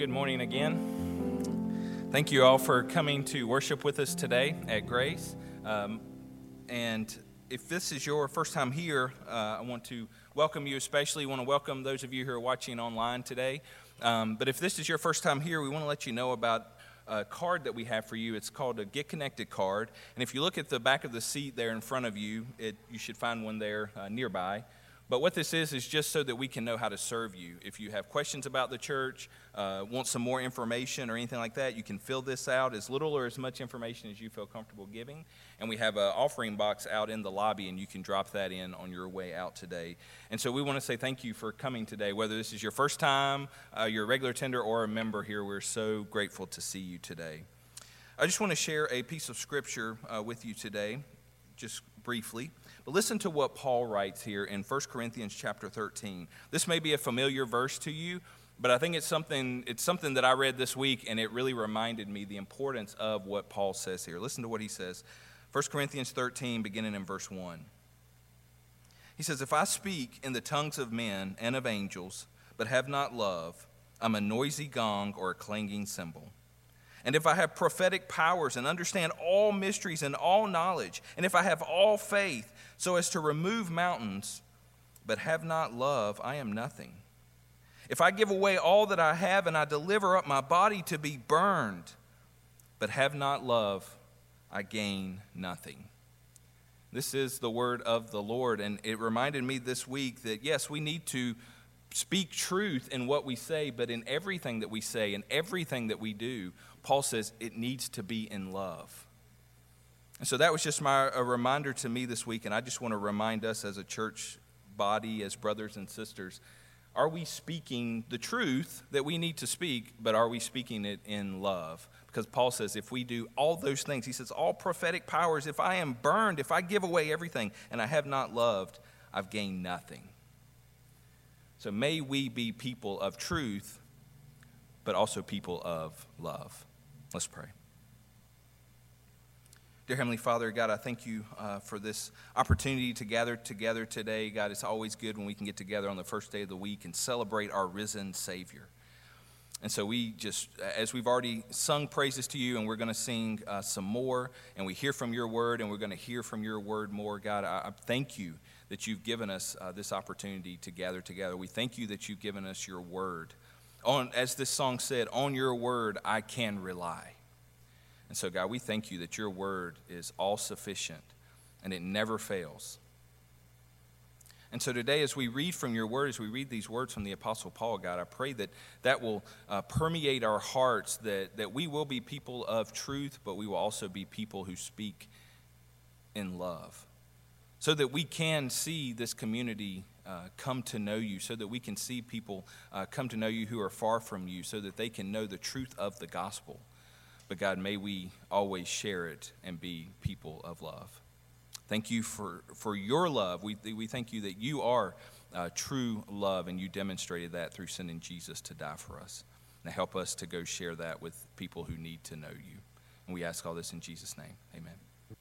Good morning again. Thank you all for coming to worship with us today at Grace. And if this is your first time here, I want to welcome you especially. I want to welcome those of you who are watching online today. But if this is your first time here, we want to let you know about a card that we have for you. It's called a Get Connected card. And if you look at the back of the seat there in front of you, you should find one there nearby. But what this is just so that we can know how to serve you. If you have questions about the church, want some more information or anything like that, you can fill this out, as little or as much information as you feel comfortable giving. And we have an offering box out in the lobby, and you can drop that in on your way out today. And so we want to say thank you for coming today. Whether this is your first time, you're a regular attender, or a member here, we're so grateful to see you today. I just want to share a piece of scripture with you today, just briefly. But listen to what Paul writes here in 1 Corinthians chapter 13. This may be a familiar verse to you, but I think it's something that I read this week, and it really reminded me the importance of what Paul says here. Listen to what he says. 1 Corinthians 13, beginning in verse 1. He says, "If I speak in the tongues of men and of angels, but have not love, I'm a noisy gong or a clanging cymbal. And if I have prophetic powers and understand all mysteries and all knowledge, and if I have all faith so as to remove mountains, but have not love, I am nothing. If I give away all that I have and I deliver up my body to be burned, but have not love, I gain nothing." This is the word of the Lord, and it reminded me this week that, yes, we need to speak truth in what we say, but in everything that we say and everything that we do, Paul says it needs to be in love. And so that was just a reminder to me this week, and I just want to remind us as a church body, as brothers and sisters, are we speaking the truth that we need to speak, but are we speaking it in love? Because Paul says if we do all those things, he says all prophetic powers, if I am burned, if I give away everything, and I have not loved, I've gained nothing. So may we be people of truth, but also people of love. Let's pray. Dear Heavenly Father, God, I thank you for this opportunity to gather together today. God, it's always good when we can get together on the first day of the week and celebrate our risen Savior. And so we just, as we've already sung praises to you, and we're going to sing some more, and we hear from your word, and we're going to hear from your word more, God, I thank you that you've given us this opportunity to gather together. We thank you that you've given us your word. As this song said, on your word I can rely. And so, God, we thank you that your word is all sufficient and it never fails. And so today, as we read from your word, as we read these words from the Apostle Paul, God, I pray that will permeate our hearts, that we will be people of truth, but we will also be people who speak in love, so that we can see this community come to know you, so that we can see people come to know you who are far from you, so that they can know the truth of the gospel. But God, may we always share it and be people of love. Thank you for your love. We thank you that you are true love, and you demonstrated that through sending Jesus to die for us. Now help us to go share that with people who need to know you. And we ask all this in Jesus' name. Amen.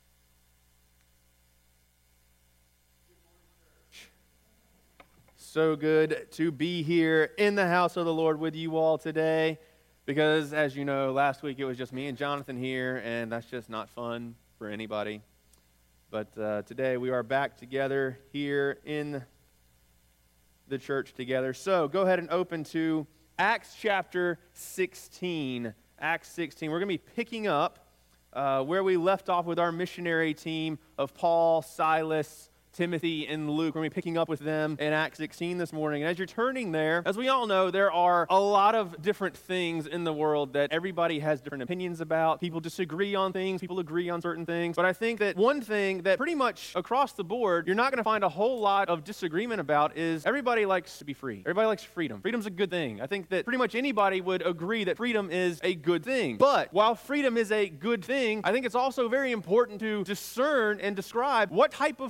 So good to be here in the house of the Lord with you all today, because as you know, last week it was just me and Jonathan here, and that's just not fun for anybody. But today we are back together here in the church together. So go ahead and open to Acts chapter 16. Acts 16. We're going to be picking up where we left off with our missionary team of Paul, Silas, Timothy, and Luke. We're going to be picking up with them in Acts 16 this morning. And as you're turning there, as we all know, there are a lot of different things in the world that everybody has different opinions about. People disagree on things. People agree on certain things. But I think that one thing that pretty much across the board, you're not going to find a whole lot of disagreement about is everybody likes to be free. Everybody likes freedom. Freedom's a good thing. I think that pretty much anybody would agree that freedom is a good thing. But while freedom is a good thing, I think it's also very important to discern and describe what type of freedom are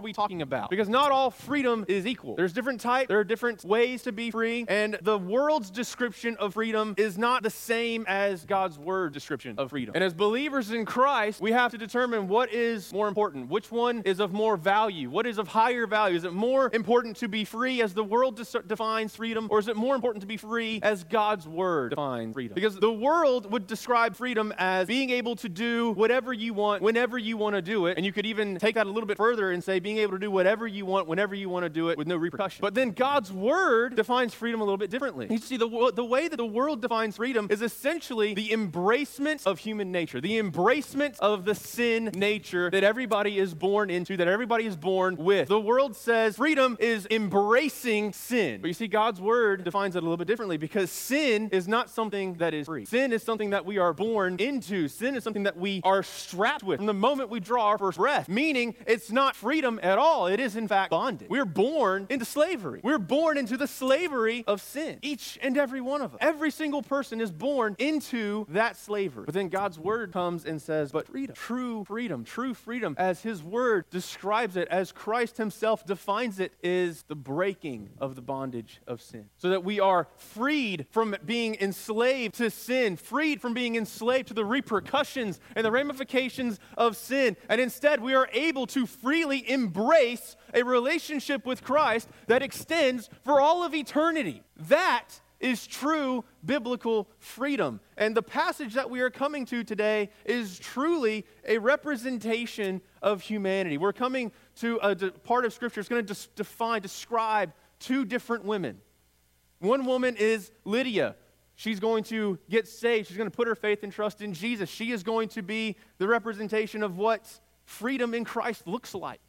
we talking about? Because not all freedom is equal. There's different types, there are different ways to be free, and the world's description of freedom is not the same as God's word description of freedom. And as believers in Christ, we have to determine what is more important. Which one is of more value? What is of higher value? Is it more important to be free as the world defines freedom, or is it more important to be free as God's word defines freedom? Because the world would describe freedom as being able to do whatever you want, whenever you want to do it. And you could even take that a little bit further and say being able to do whatever you want, whenever you want to do it with no repercussion. But then God's word defines freedom a little bit differently. You see, the way that the world defines freedom is essentially the embracement of human nature, the embracement of the sin nature that everybody is born into, that everybody is born with. The world says freedom is embracing sin. But you see, God's word defines it a little bit differently, because sin is not something that is free. Sin is something that we are born into. Sin is something that we are strapped with from the moment we draw our first breath, meaning it's not freedom at all. It is, in fact, bondage. We're born into slavery. We're born into the slavery of sin. Each and every one of us. Every single person is born into that slavery. But then God's word comes and says, but freedom, true freedom, as his word describes it, as Christ himself defines it, is the breaking of the bondage of sin. So that we are freed from being enslaved to sin, freed from being enslaved to the repercussions and the ramifications of sin. And instead, we are able to freely embrace a relationship with Christ that extends for all of eternity. That is true biblical freedom. And the passage that we are coming to today is truly a representation of humanity. We're coming to a part of Scripture that's going to describe two different women. One woman is Lydia. She's going to get saved. She's going to put her faith and trust in Jesus. She is going to be the representation of what freedom in Christ looks like.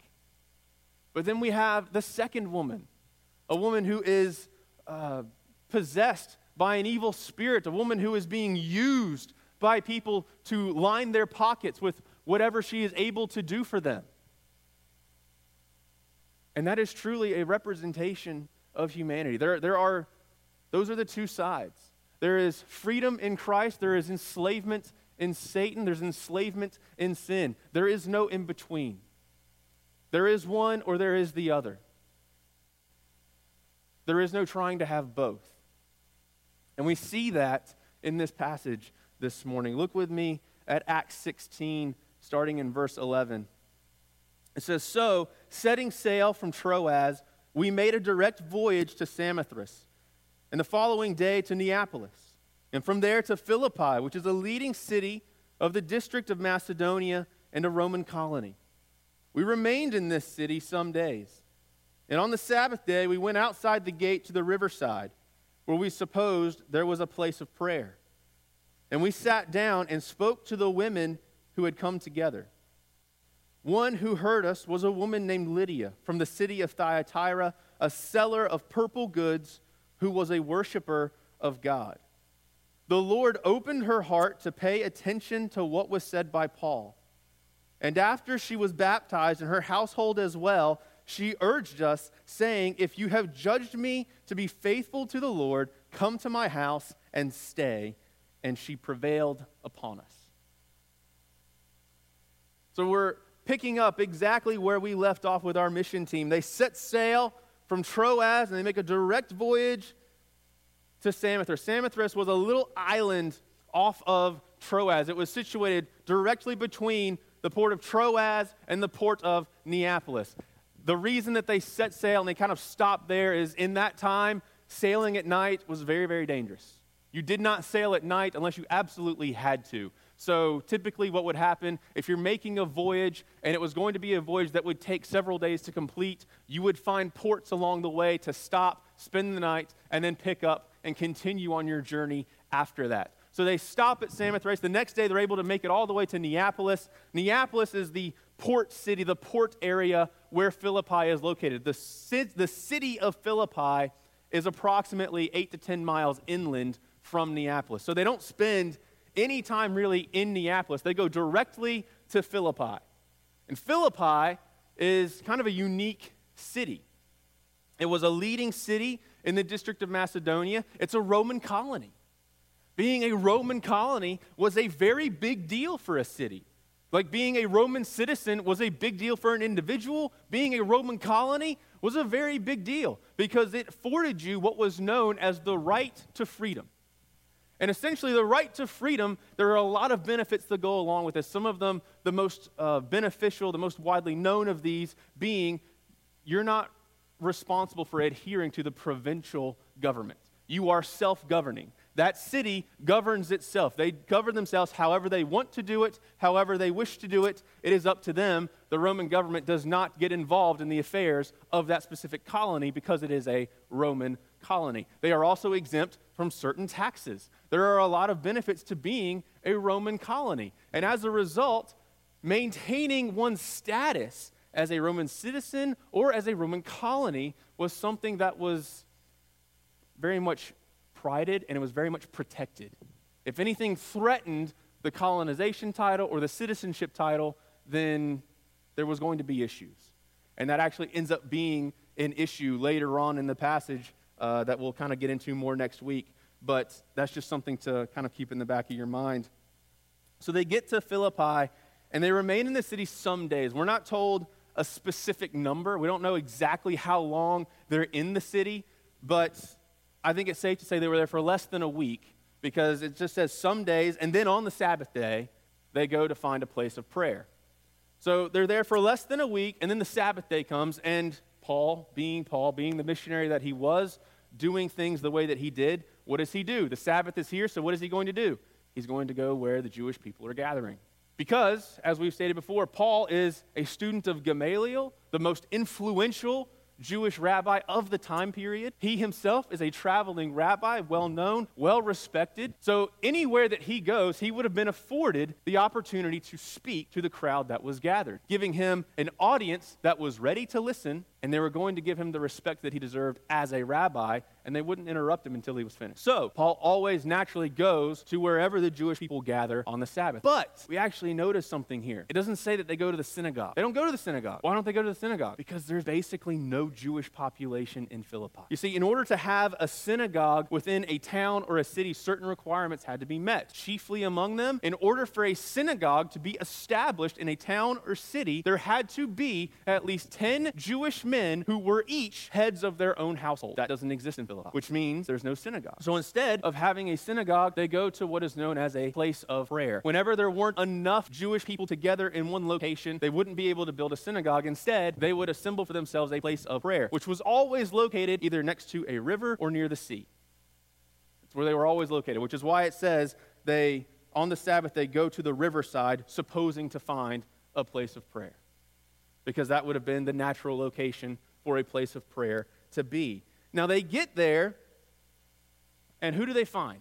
But then we have the second woman, a woman who is possessed by an evil spirit, a woman who is being used by people to line their pockets with whatever she is able to do for them. And that is truly a representation of humanity. Those are the two sides. There is freedom in Christ. There is enslavement in Satan. There's enslavement in sin. There is no in between. There is one or there is the other. There is no trying to have both. And we see that in this passage this morning. Look with me at Acts 16, starting in verse 11. It says, "So, setting sail from Troas, we made a direct voyage to Samothrace, and the following day to Neapolis, and from there to Philippi, which is a leading city of the district of Macedonia and a Roman colony. We remained in this city some days, and on the Sabbath day we went outside the gate to the riverside, where we supposed there was a place of prayer. And we sat down and spoke to the women who had come together. One who heard us was a woman named Lydia from the city of Thyatira, a seller of purple goods, who was a worshiper of God. The Lord opened her heart to pay attention to what was said by Paul. And after she was baptized, and her household as well, she urged us, saying, 'If you have judged me to be faithful to the Lord, come to my house and stay.' And she prevailed upon us." So we're picking up exactly where we left off with our mission team. They set sail from Troas, and they make a direct voyage to Samothrace. Samothrace was a little island off of Troas. It was situated directly between the port of Troas and the port of Neapolis. The reason that they set sail and they kind of stopped there is in that time, sailing at night was very, very dangerous. You did not sail at night unless you absolutely had to. So typically what would happen, if you're making a voyage and it was going to be a voyage that would take several days to complete, you would find ports along the way to stop, spend the night, and then pick up and continue on your journey after that. So they stop at Samothrace. The next day they're able to make it all the way to Neapolis. Neapolis is the port city, the port area where Philippi is located. The city of Philippi is approximately 8 to 10 miles inland from Neapolis. So they don't spend any time really in Neapolis. They go directly to Philippi. And Philippi is kind of a unique city. It was a leading city in the district of Macedonia. It's a Roman colony. Being a Roman colony was a very big deal for a city. Like being a Roman citizen was a big deal for an individual. Being a Roman colony was a very big deal because it afforded you what was known as the right to freedom. And essentially, the right to freedom, there are a lot of benefits that go along with this. Some of them, the most beneficial, the most widely known of these being, you're not responsible for adhering to the provincial government. You are self-governing. That city governs itself. They govern themselves however they want to do it, however they wish to do it. It is up to them. The Roman government does not get involved in the affairs of that specific colony because it is a Roman colony. They are also exempt from certain taxes. There are a lot of benefits to being a Roman colony. And as a result, maintaining one's status as a Roman citizen or as a Roman colony was something that was very much prided and it was very much protected. If anything threatened the colonization title or the citizenship title, then there was going to be issues. And that actually ends up being an issue later on in the passage that we'll kind of get into more next week. But that's just something to kind of keep in the back of your mind. So they get to Philippi, and they remain in the city some days. We're not told a specific number. We don't know exactly how long they're in the city, but I think it's safe to say they were there for less than a week because it just says some days, and then on the Sabbath day, they go to find a place of prayer. So they're there for less than a week, and then the Sabbath day comes, and Paul, being the missionary that he was, doing things the way that he did, what does he do? The Sabbath is here, so what is he going to do? He's going to go where the Jewish people are gathering. Because, as we've stated before, Paul is a student of Gamaliel, the most influential Jewish rabbi of the time period. He himself is a traveling rabbi, well-known, well-respected. So anywhere that he goes, he would have been afforded the opportunity to speak to the crowd that was gathered, giving him an audience that was ready to listen, and they were going to give him the respect that he deserved as a rabbi, and they wouldn't interrupt him until he was finished. So Paul always naturally goes to wherever the Jewish people gather on the Sabbath. But we actually notice something here. It doesn't say that they go to the synagogue. They don't go to the synagogue. Why don't they go to the synagogue? Because there's basically no Jewish population in Philippi. You see, in order to have a synagogue within a town or a city, certain requirements had to be met. Chiefly among them, in order for a synagogue to be established in a town or city, there had to be at least 10 Jewish men who were each heads of their own household. That doesn't exist in Philippi, which means there's no synagogue. So instead of having a synagogue, they go to what is known as a place of prayer. Whenever there weren't enough Jewish people together in one location, they wouldn't be able to build a synagogue. Instead, they would assemble for themselves a place of prayer, which was always located either next to a river or near the sea. That's where they were always located, which is why it says on the Sabbath, they go to the riverside, supposing to find a place of prayer, because that would have been the natural location for a place of prayer to be. Now they get there, and who do they find?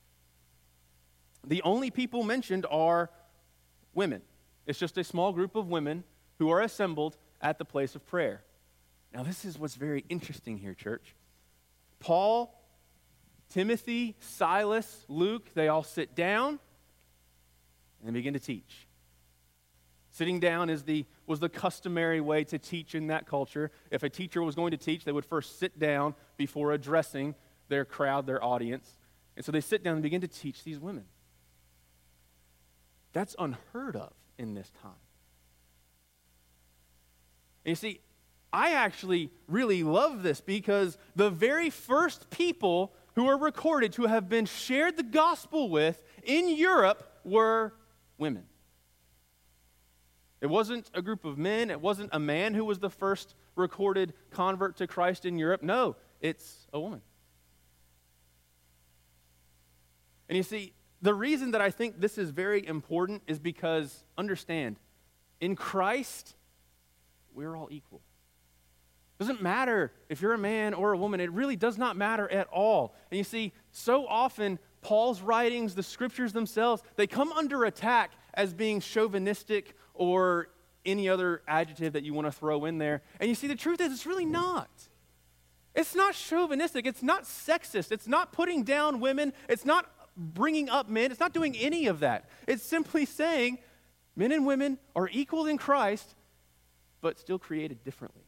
The only people mentioned are women. It's just a small group of women who are assembled at the place of prayer. Now this is what's very interesting here, church. Paul, Timothy, Silas, Luke, they all sit down and begin to teach. Sitting down was the customary way to teach in that culture. If a teacher was going to teach, they would first sit down before addressing their crowd, their audience. And so they sit down and begin to teach these women. That's unheard of in this time. And you see, I actually really love this because the very first people who are recorded to have been shared the gospel with in Europe were women. It wasn't a group of men. It wasn't a man who was the first recorded convert to Christ in Europe. No, it's a woman. And you see, the reason that I think this is very important is because, understand, in Christ, we're all equal. It doesn't matter if you're a man or a woman. It really does not matter at all. And you see, so often, Paul's writings, the scriptures themselves, they come under attack as being chauvinistic or any other adjective that you want to throw in there. And you see, the truth is, it's really not. It's not chauvinistic. It's not sexist. It's not putting down women. It's not bringing up men. It's not doing any of that. It's simply saying men and women are equal in Christ, but still created differently.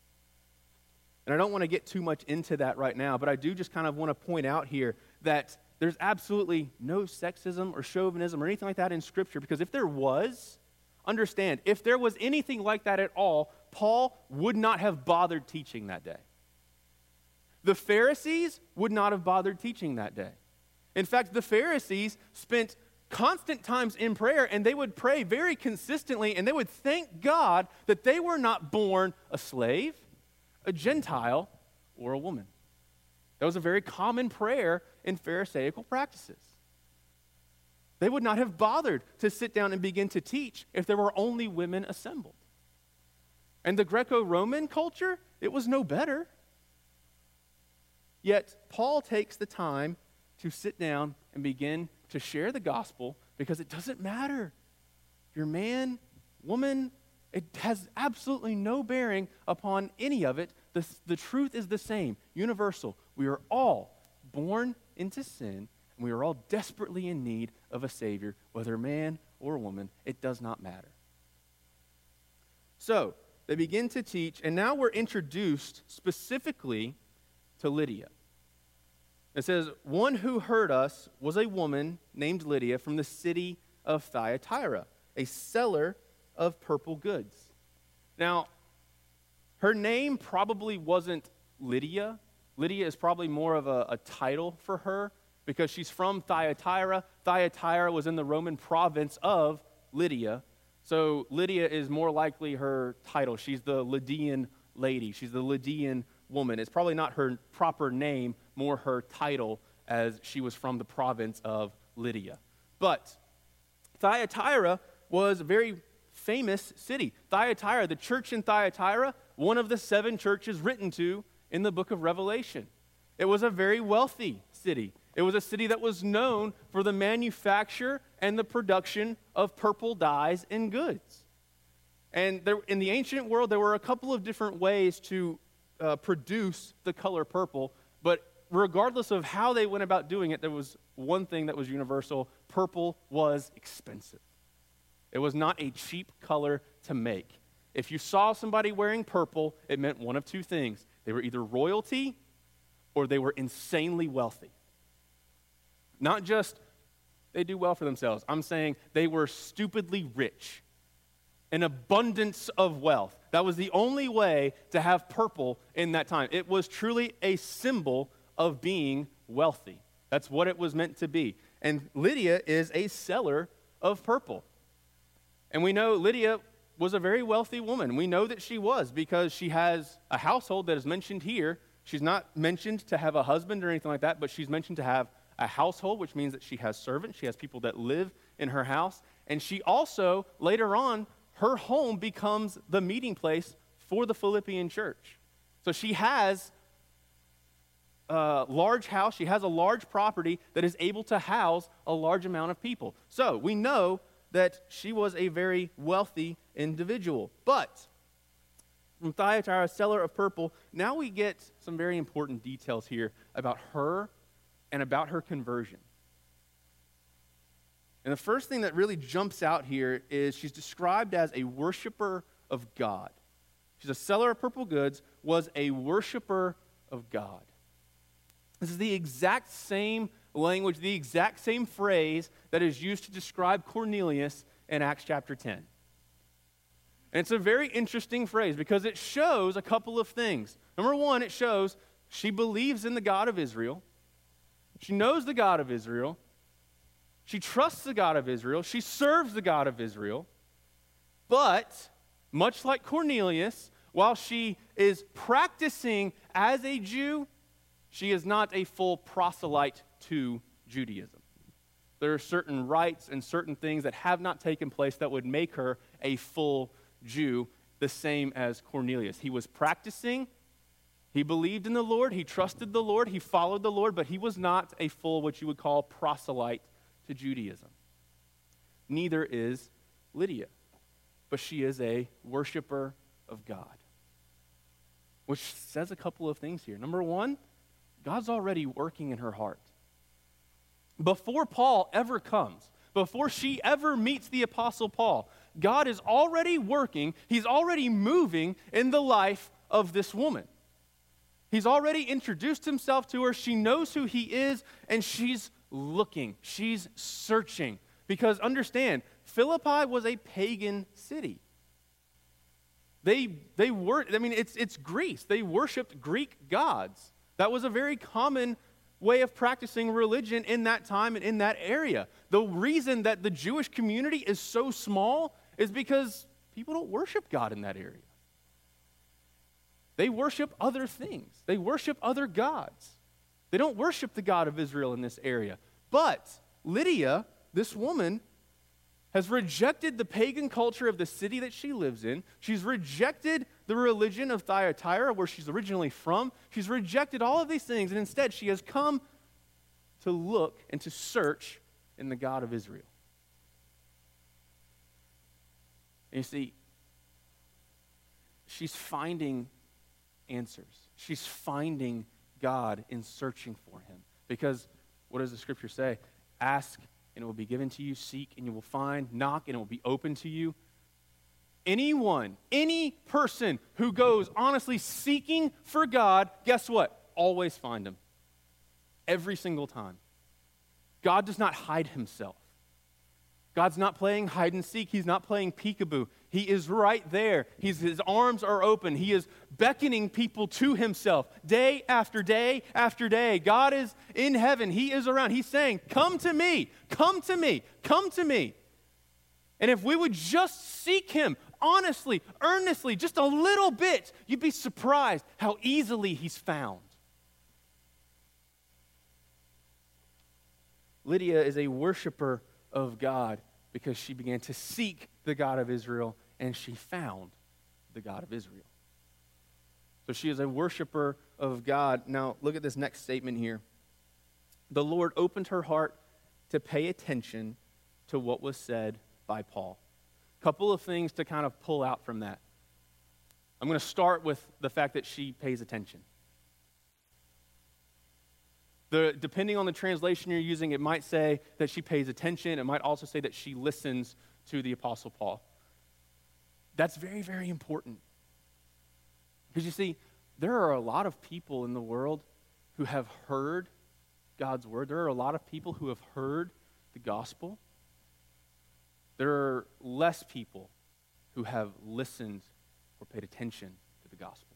And I don't want to get too much into that right now, but I do just kind of want to point out here that there's absolutely no sexism or chauvinism or anything like that in Scripture, because if there was, understand, if there was anything like that at all, Paul would not have bothered teaching that day. The Pharisees would not have bothered teaching that day. In fact, the Pharisees spent constant times in prayer, and they would pray very consistently, and they would thank God that they were not born a slave, a Gentile, or a woman. That was a very common prayer in Pharisaical practices. They would not have bothered to sit down and begin to teach if there were only women assembled. And the Greco-Roman culture, it was no better. Yet Paul takes the time to sit down and begin to share the gospel, because it doesn't matter if you're man, woman, it has absolutely no bearing upon any of it. The truth is the same, universal. We are all born into sin, and we are all desperately in need of a Savior, whether man or woman. It does not matter. So, they begin to teach, and now we're introduced specifically to Lydia. It says, one who heard us was a woman named Lydia from the city of Thyatira, a seller of purple goods. Now, her name probably wasn't Lydia. Lydia is probably more of a title for her because she's from Thyatira. Thyatira was in the Roman province of Lydia. So Lydia is more likely her title. She's the Lydian lady. She's the Lydian woman. It's probably not her proper name, more her title, as she was from the province of Lydia. But Thyatira was a very famous city. Thyatira, the church in Thyatira, one of the 7 churches written to in the book of Revelation. It was a very wealthy city. It was a city that was known for the manufacture and the production of purple dyes and goods. And in the ancient world, there were a couple of different ways to produce the color purple, but regardless of how they went about doing it, there was one thing that was universal. Purple was expensive. It was not a cheap color to make. If you saw somebody wearing purple, it meant one of two things. They were either royalty or they were insanely wealthy. Not just they do well for themselves. I'm saying they were stupidly rich. An abundance of wealth. That was the only way to have purple in that time. It was truly a symbol of being wealthy. That's what it was meant to be. And Lydia is a seller of purple. And we know Lydia was a very wealthy woman. We know that she was because she has a household that is mentioned here. She's not mentioned to have a husband or anything like that, but she's mentioned to have a household, which means that she has servants. She has people that live in her house. And she also, later on, her home becomes the meeting place for the Philippian church. So she has a large house. She has a large property that is able to house a large amount of people. So we know that she was a very wealthy individual. But from Thyatira, seller of purple, now we get some very important details here about her and about her conversion. And the first thing that really jumps out here is she's described as a worshiper of God. She's a seller of purple goods, was a worshiper of God. This is the exact same language, the exact same phrase that is used to describe Cornelius in Acts chapter 10. And it's a very interesting phrase because it shows a couple of things. Number one, it shows she believes in the God of Israel. She knows the God of Israel. She trusts the God of Israel. She serves the God of Israel. But, much like Cornelius, while she is practicing as a Jew, she is not a full proselyte to Judaism. There are certain rites and certain things that have not taken place that would make her a full Jew, the same as Cornelius. He was practicing. He believed in the Lord. He trusted the Lord. He followed the Lord, but he was not a full, what you would call, proselyte to Judaism. Neither is Lydia, but she is a worshiper of God, which says a couple of things here. Number one, God's already working in her heart. Before Paul ever comes, before she ever meets the Apostle Paul, God is already working, he's already moving in the life of this woman. He's already introduced himself to her. She knows who he is, and she's looking. She's searching. Because understand, Philippi was a pagan city. It's Greece. They worshiped Greek gods. That was a very common way of practicing religion in that time and in that area. The reason that the Jewish community is so small is because people don't worship God in that area. They worship other things. They worship other gods. They don't worship the God of Israel in this area. But Lydia, this woman, has rejected the pagan culture of the city that she lives in. She's rejected the religion of Thyatira, where she's originally from. She's rejected all of these things, and instead she has come to look and to search in the God of Israel. And you see, she's finding answers. She's finding God in searching for him. Because what does the scripture say? Ask and it will be given to you. Seek and you will find. Knock and it will be open to you. Anyone, any person who goes honestly seeking for God, guess what? Always find him. Every single time. God does not hide himself. God's not playing hide and seek. He's not playing peekaboo. He is right there. His arms are open. He is beckoning people to himself day after day after day. God is in heaven. He is around. He's saying, come to me, come to me, come to me. And if we would just seek him honestly, earnestly, just a little bit, you'd be surprised how easily he's found. Lydia is a worshiper of God because she began to seek the God of Israel and she found the God of Israel. So she is a worshiper of God. Now, look at this next statement here. The Lord opened her heart to pay attention to what was said by Paul. A couple of things to kind of pull out from that. I'm going to start with the fact that she pays attention. Depending on the translation you're using, it might say that she pays attention. It might also say that she listens to the Apostle Paul. That's very, very important. Because you see, there are a lot of people in the world who have heard God's word. There are a lot of people who have heard the gospel. There are less people who have listened or paid attention to the gospel.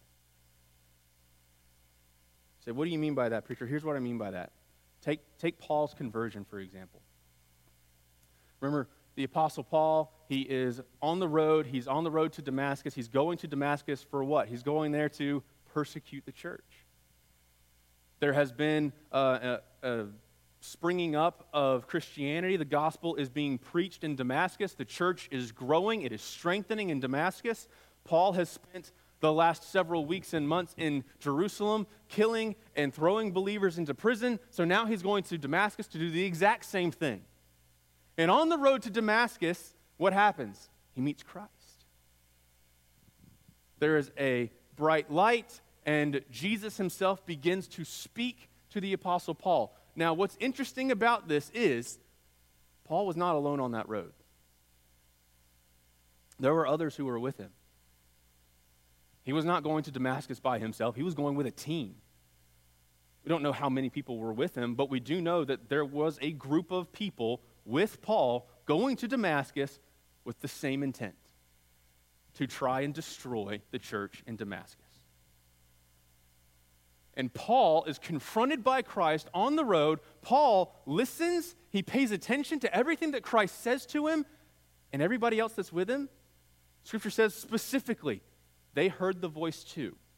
Say, what do you mean by that, preacher? Here's what I mean by that. Take Paul's conversion, for example. Remember, the Apostle Paul, he is on the road. He's on the road to Damascus. He's going to Damascus for what? He's going there to persecute the church. There has been a springing up of Christianity. The gospel is being preached in Damascus. The church is growing. It is strengthening in Damascus. Paul has spent the last several weeks and months in Jerusalem, killing and throwing believers into prison. So now he's going to Damascus to do the exact same thing. And on the road to Damascus, what happens? He meets Christ. There is a bright light, and Jesus himself begins to speak to the Apostle Paul. Now, what's interesting about this is Paul was not alone on that road. There were others who were with him. He was not going to Damascus by himself. He was going with a team. We don't know how many people were with him, but we do know that there was a group of people with Paul going to Damascus with the same intent, to try and destroy the church in Damascus. And Paul is confronted by Christ on the road. Paul listens. He pays attention to everything that Christ says to him, and everybody else that's with him. Scripture says specifically, they heard the voice too.